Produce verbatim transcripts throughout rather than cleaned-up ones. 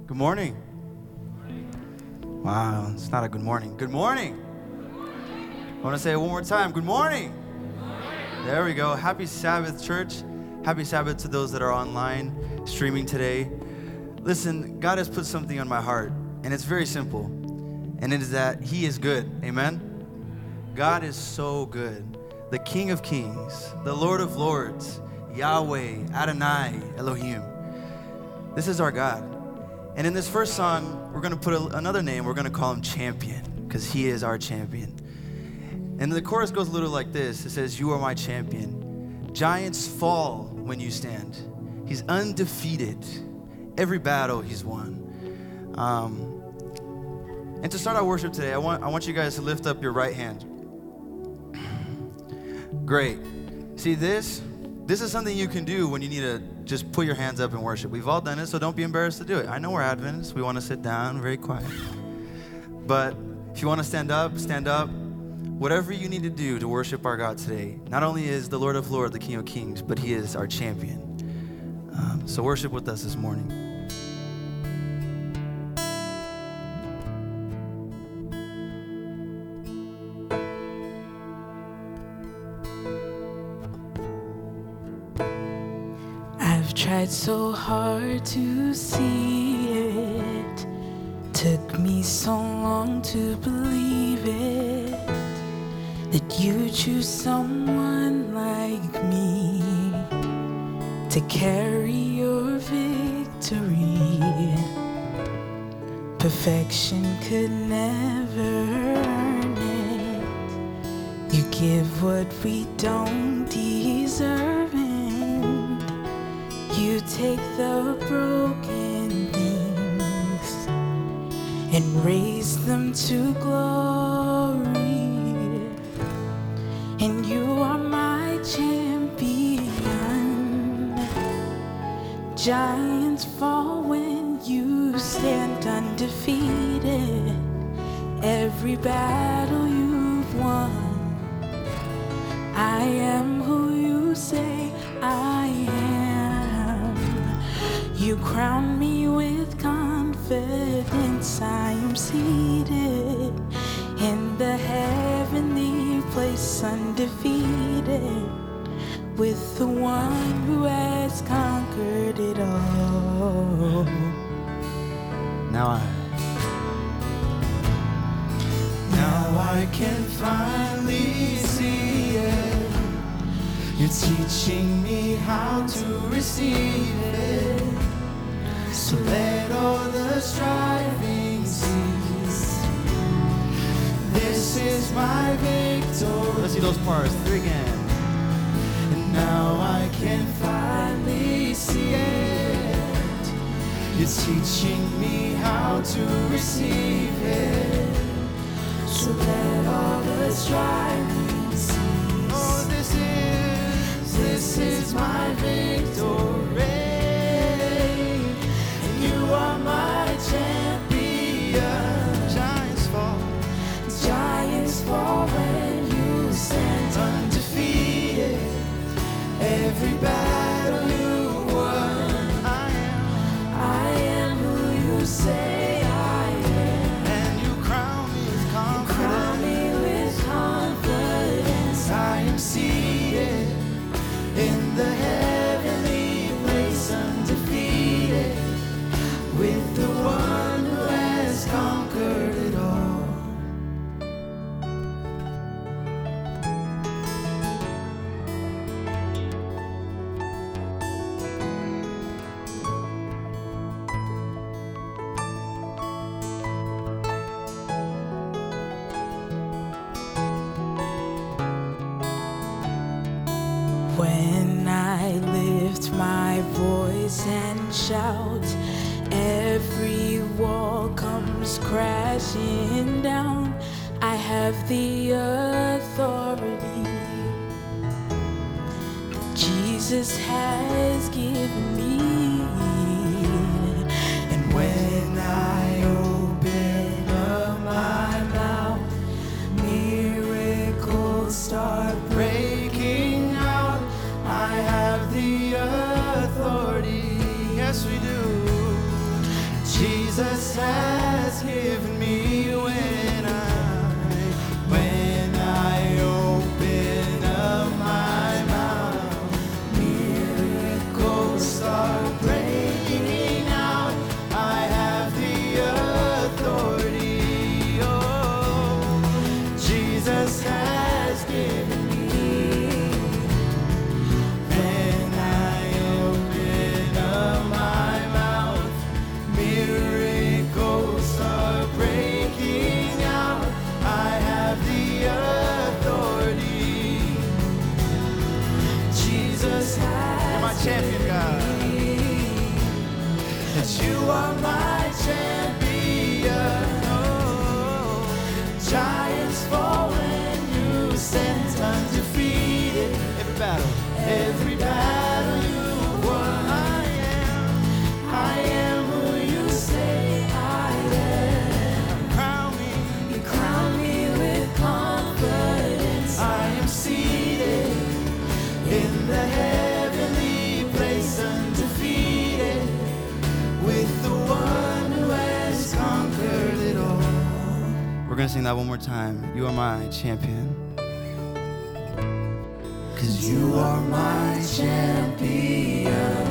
Good morning. Wow, it's not a good morning. Good morning. I want to say it one more time. Good morning. There we go. Happy Sabbath, church. Happy Sabbath to those that are online streaming today. Listen, God has put something on my heart, and it's very simple, and it is that He is good. Amen? God is so good. The King of Kings, the Lord of Lords, Yahweh, Adonai, Elohim. This is our God. And in this first song, we're going to put a, another name. We're going to call Him Champion, because He is our champion. And the chorus goes a little like this. It says, you are my champion. Giants fall when you stand. He's undefeated. Every battle He's won. Um, and to start our worship today, I want, I want you guys to lift up your right hand. Great. See, this, this is something you can do when you need to just put your hands up and worship. We've all done it, so don't be embarrassed to do it. I know we're Adventists. We want to sit down, very quiet. But if you want to stand up, stand up. Whatever you need to do to worship our God today, not only is the Lord of Lords, the King of Kings, but He is our champion. Um, so worship with us this morning. I've tried so hard to see it, took me so long to believe it, that you choose someone like me to carry your victory. Perfection could never earn it. You give what we don't deserve, and you take the broken things and raise them to glory. And you are my champion. Giants fall when you stand undefeated. Every battle you've won. I am who you say I am. You crown me with confidence. I am seated in the heavenly place, undefeated, with the one who has conquered it all. Now I, now I can finally see it. You're teaching me how to receive it. So let all the striving cease. This is my victory. let's see those parts. Three again. And now I can finally see it. You're teaching me how to receive it. So let all the striving cease. Oh, this is, this is my victory. And you are my champion. Giants fall. Giants fall when you stand undefeated. Every battle you won. I am, I am who you say I am. And you crown me with confidence. You crown me with confidence. I am seated in the heavenly place, undefeated, with the one who has conquered it all. When I lift my voice and shout, every wall comes crashing down. I have the authority Jesus has given me. And when I open up my mouth, miracles start breaking out. I have the authority. Yes, we do. Jesus Jesus has given me. When I open up my mouth, miracles are breaking out. I have the authority. Jesus has You're my champion, God. That you are my champion. Oh, giants fall when you stand undefeated. Every battle, every battle you won. I am, I am who you say I am. Crown me, you crown me with confidence. I am seated in the heavenly place, undefeated, with the one who has conquered it all. We're gonna sing that one more time. You are my champion. Cause you are my champion.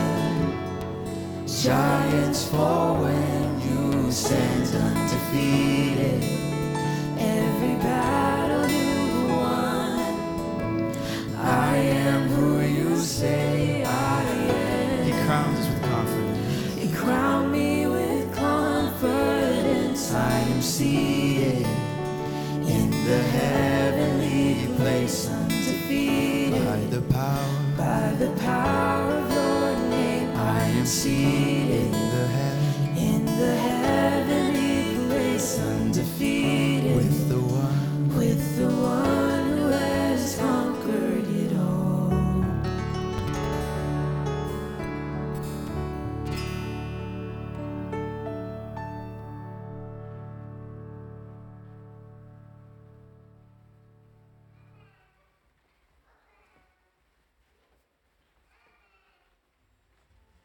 Giants fall when you stand undefeated. Every battle you won. I am who you say I am. He crowns us with confidence. You crown me with confidence. I am seated in the heavenly place, undefeated. By the power, by the power of your name, I am seated